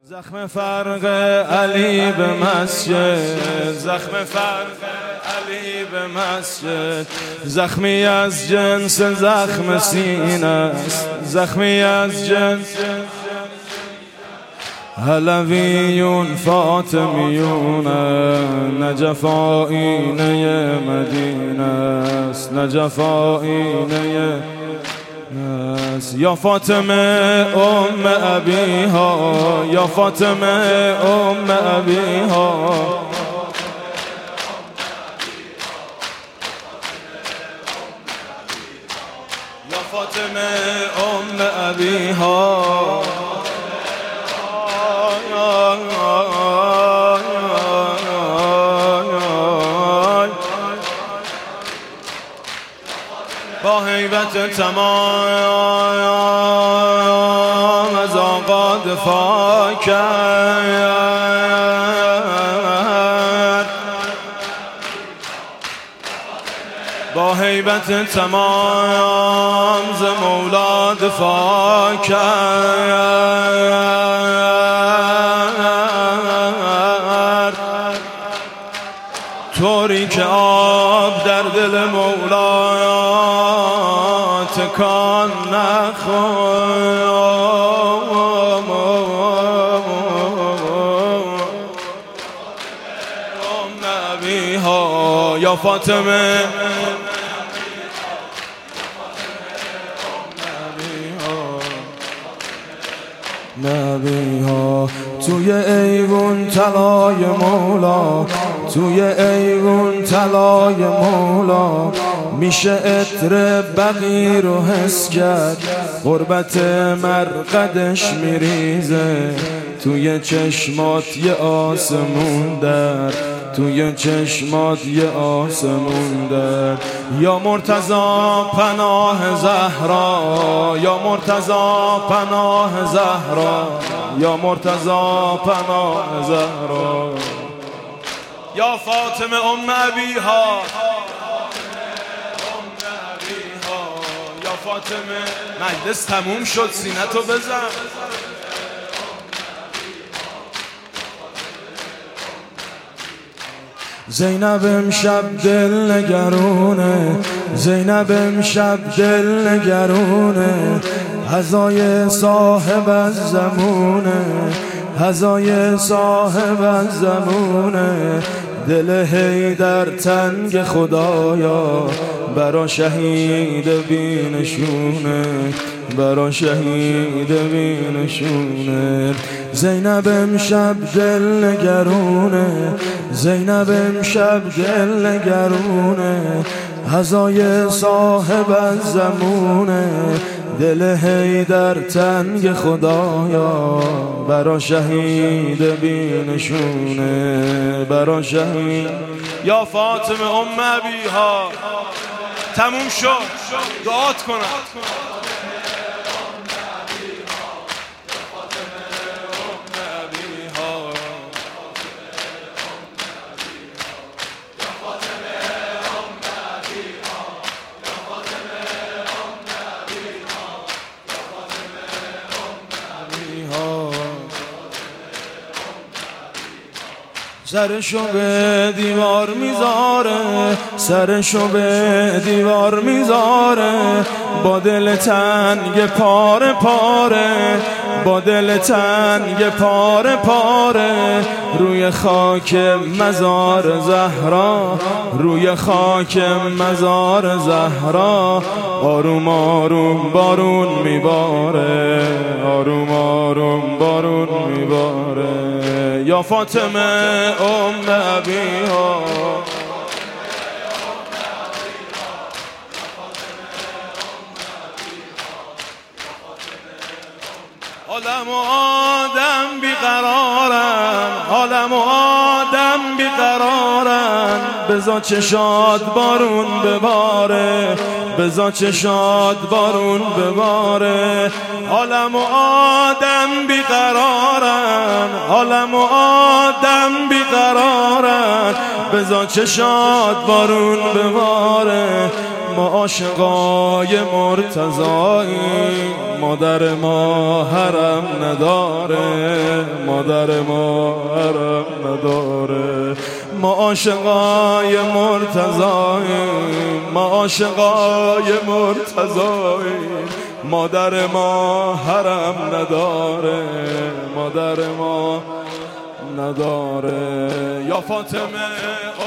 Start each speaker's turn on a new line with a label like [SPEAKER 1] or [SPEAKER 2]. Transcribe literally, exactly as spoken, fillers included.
[SPEAKER 1] زخم فرق علی به مسجد، زخم فرق علی به مسجد، زخمی از جنس زخم سینه است، زخمی از جنس علویون فاطمیون، نجف آینه مدینه است، نجف آینه یا فاطمه ام ابیها، یا فاطمه ام ابیها، یا فاطمه ام ابیها، با هیبت تمام از آقا دفاع کرد، با هیبت تمام ز مولا دفاع کرد، طوری که آب در دل مولا تکان نخورد. ام ابیها یا فاطمه نبیها، توی ایوون طلای مولا، توی ایوون طلای مولا، میشه عطر بقی رو حس کرد، غربت مرقدش میریزه، توی چشمات یه آسمون در، توی چشمات یه آسمون در، یا مرتضی پناه زهرا، یا مرتضی پناه زهرا، یا مرتضی پناه زهرا، یا فاطمه ام ابیها، یا فاطمه. مجلس تموم شد، سینه‌تو بزن. زینب امشب دل نگرونه، زینب امشب دل نگرونه، هزای صاحب از زمونه، هزای صاحب از زمونه، دل حیدر تنگ خدایا، برا شهید بینشونه، برا شهید بینشونه. زینب امشب دل نگرونه، زینب امشب دل نگرونه، هزای صاحب از زمونه، دل حیدر تنگ خدایا، برا شهید بینشونه، برا شهید. یا فاطمه ام ابیها تموم شد، دعات کنم. سرشو به دیوار میذاره، سرشو به دیوار میذاره، با دل تنگ پاره پاره، با دل تنگ پاره پاره، روی خاک مزار زهرا، روی خاک مزار زهرا، آروم آروم بارون میباره، آروم آروم بارون میباره. یا فاطمه ام ابیها، حالم و آدم بیقرارم، حالم و آدم بیقرارم، بزا چشاد بارون بباره، بزا چشاد بارون بباره. حالم و آدم بیقرارن، حالم و آدم بیقرارن، بزا چشاد بارون بباره. ما عاشقای مرتضاییم، مادر ما حرم نداره، مادر ما حرم نداره. ما عاشقای مرتضاییم، ما عاشقای مرتضاییم. مادر ما حرم نداره، مادر ما نداره. یا فاطمه